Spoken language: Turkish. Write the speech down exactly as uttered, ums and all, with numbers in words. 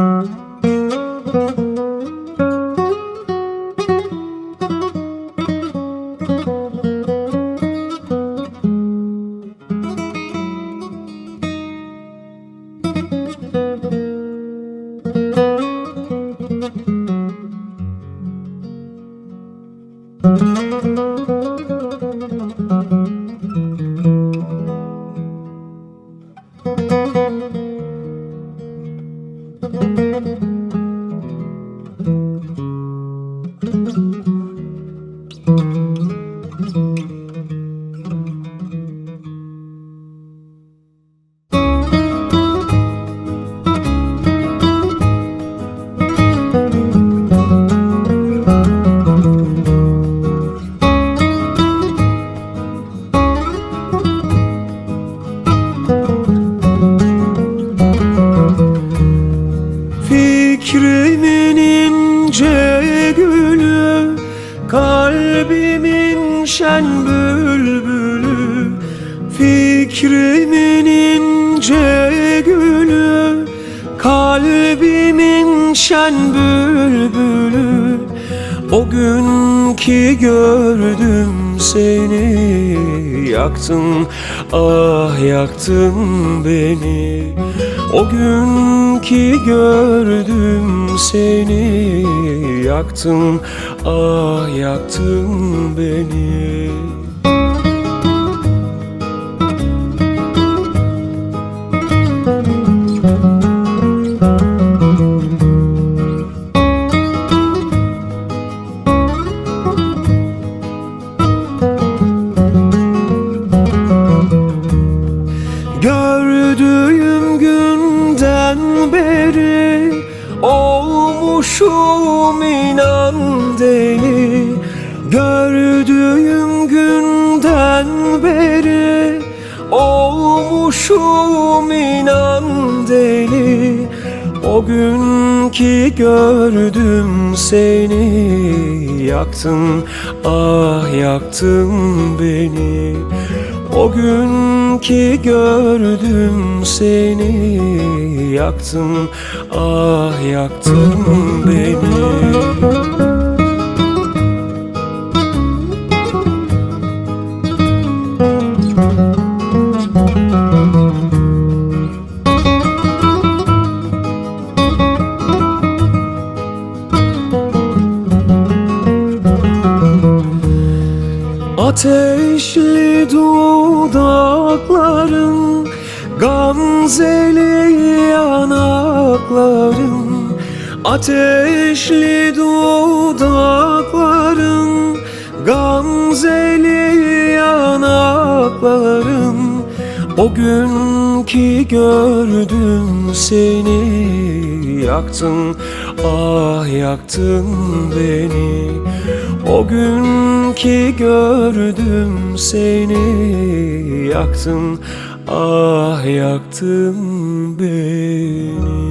Fikrimin ince gülü, kalbimin şen bülbülü. Fikrimin ince gülü, kalbimin şen bülbülü. O gün ki gördüm seni, yaktın, ah yaktın beni. O gün ki gördüm seni, yaktın, ah yaktın beni. Gördüğüm günden beri olmuşum inan deli. Gördüğüm günden beri olmuşum inan deli. O gün ki gördüm seni, yaktın, ah yaktın beni. O gün ki gördüm seni, yaktın, ah yaktın beni. Ateşli dudakların, gamzeli yanakların. Ateşli dudakların, gamzeli yanakların. O gün ki gördüm seni, yaktın, ah yaktın beni. O gün ki gördüm seni, yaktın, ah yaktın beni.